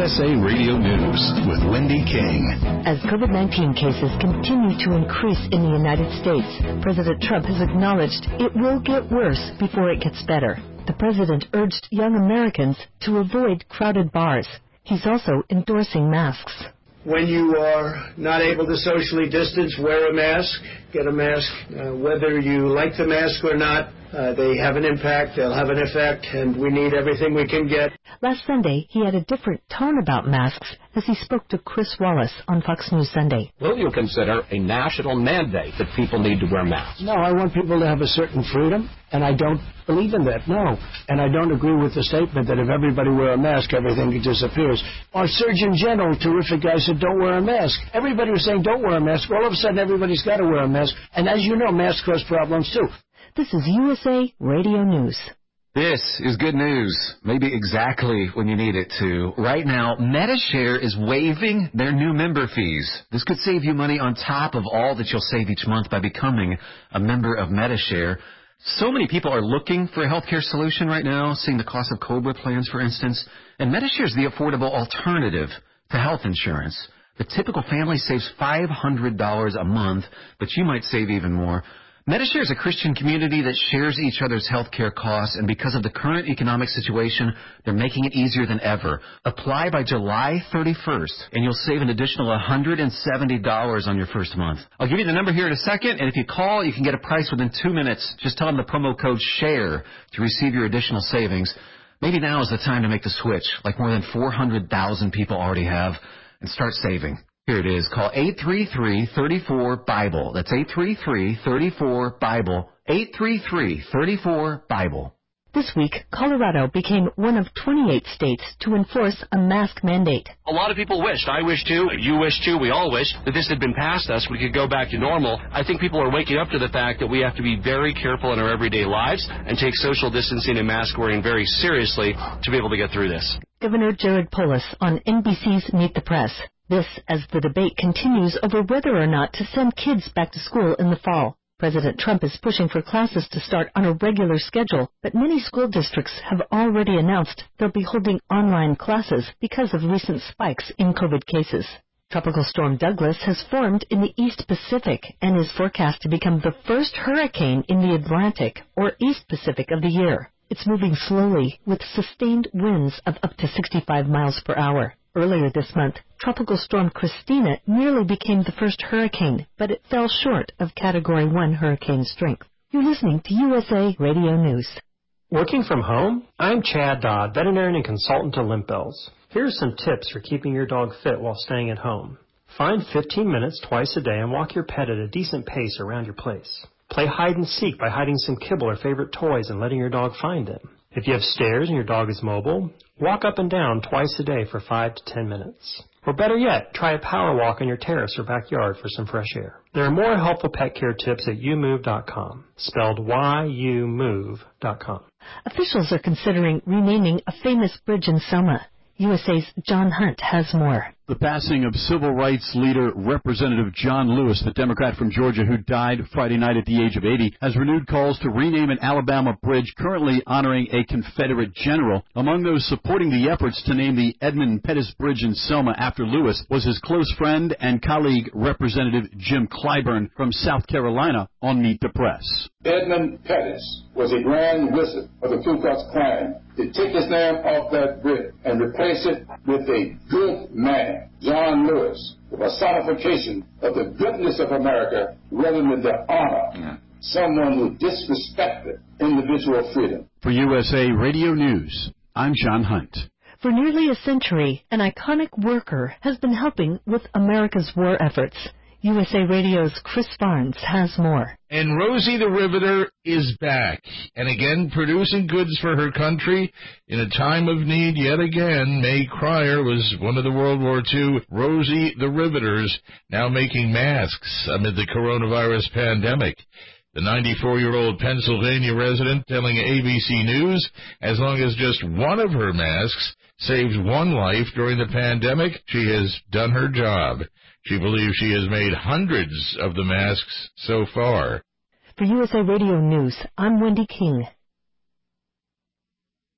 USA Radio News with Wendy King. As COVID-19 cases continue to increase in the United States, President Trump has acknowledged it will get worse before it gets better. The president urged young Americans to avoid crowded bars. He's also endorsing masks. When you are not able to socially distance, wear a mask, get a mask. Whether you like the mask or not, they have an impact, they'll have an effect, and we need everything we can get. Last Sunday, he had a different tone about masks as he spoke to Chris Wallace on Fox News Sunday. Will you consider a national mandate that people need to wear masks? No, I want people to have a certain freedom, and I don't believe in that, no. And I don't agree with the statement that if everybody wear a mask, everything disappears. Our Surgeon General, terrific guy, said don't wear a mask. Everybody was saying don't wear a mask. All of a sudden, everybody's got to wear a mask. And as you know, masks cause problems, too. This is USA Radio News. This is good news, maybe exactly when you need it to. Right now, Medi-Share is waiving their new member fees. This could save you money on top of all that you'll save each month by becoming a member of Medi-Share. So many people are looking for a healthcare solution right now, seeing the cost of COBRA plans, for instance. And Medi-Share is the affordable alternative to health insurance. The typical family saves $500 a month, but you might save even more. Medi-Share is a Christian community that shares each other's health care costs, and because of the current economic situation, they're making it easier than ever. Apply by July 31st, and you'll save an additional $170 on your first month. I'll give you the number here in a second, and if you call, you can get a price within 2 minutes. Just tell them the promo code SHARE to receive your additional savings. Maybe now is the time to make the switch, like more than 400,000 people already have, and start saving. Here it is. Call 833-34-BIBLE. That's 833-34-BIBLE. 833-34-BIBLE. This week, Colorado became one of 28 states to enforce a mask mandate. A lot of people wished, I wish too, you wish too, we all wish that this had been past us, we could go back to normal. I think people are waking up to the fact that we have to be very careful in our everyday lives and take social distancing and mask wearing very seriously to be able to get through this. Governor Jared Polis on NBC's Meet the Press. This as the debate continues over whether or not to send kids back to school in the fall. President Trump is pushing for classes to start on a regular schedule, but many school districts have already announced they'll be holding online classes because of recent spikes in COVID cases. Tropical Storm Douglas has formed in the East Pacific and is forecast to become the first hurricane in the Atlantic or East Pacific of the year. It's moving slowly with sustained winds of up to 65 miles per hour. Earlier this month, Tropical Storm Christina nearly became the first hurricane, but it fell short of Category 1 hurricane strength. You're listening to USA Radio News. Working from home? I'm Chad Dodd, veterinarian and consultant to Limp Bells. Here are some tips for keeping your dog fit while staying at home. Find 15 minutes twice a day and walk your pet at a decent pace around your place. Play hide and seek by hiding some kibble or favorite toys and letting your dog find them. If you have stairs and your dog is mobile, walk up and down twice a day for 5 to 10 minutes. Or better yet, try a power walk on your terrace or backyard for some fresh air. There are more helpful pet care tips at youmove.com, spelled YOUMOVE.com. Officials are considering renaming a famous bridge in Selma. USA's John Hunt has more. The passing of civil rights leader Representative John Lewis, the Democrat from Georgia who died Friday night at the age of 80, has renewed calls to rename an Alabama bridge currently honoring a Confederate general. Among those supporting the efforts to name the Edmund Pettus Bridge in Selma after Lewis was his close friend and colleague Representative Jim Clyburn from South Carolina on Meet the Press. Edmund Pettus was a grand wizard of the Ku Klux Klan. To take his name off that bridge and replace it with a good man, John Lewis, the personification of the goodness of America rather than the honor, someone who disrespected individual freedom. For USA Radio News, I'm John Hunt. For nearly a century, an iconic worker has been helping with America's war efforts. USA Radio's Chris Barnes has more. And Rosie the Riveter is back, and again producing goods for her country in a time of need yet again. Mae Cryer was one of the World War II Rosie the Riveters, now making masks amid the coronavirus pandemic. The 94-year-old Pennsylvania resident telling ABC News as long as just one of her masks saves one life during the pandemic, she has done her job. She believes she has made hundreds of the masks so far. For USA Radio News, I'm Wendy King.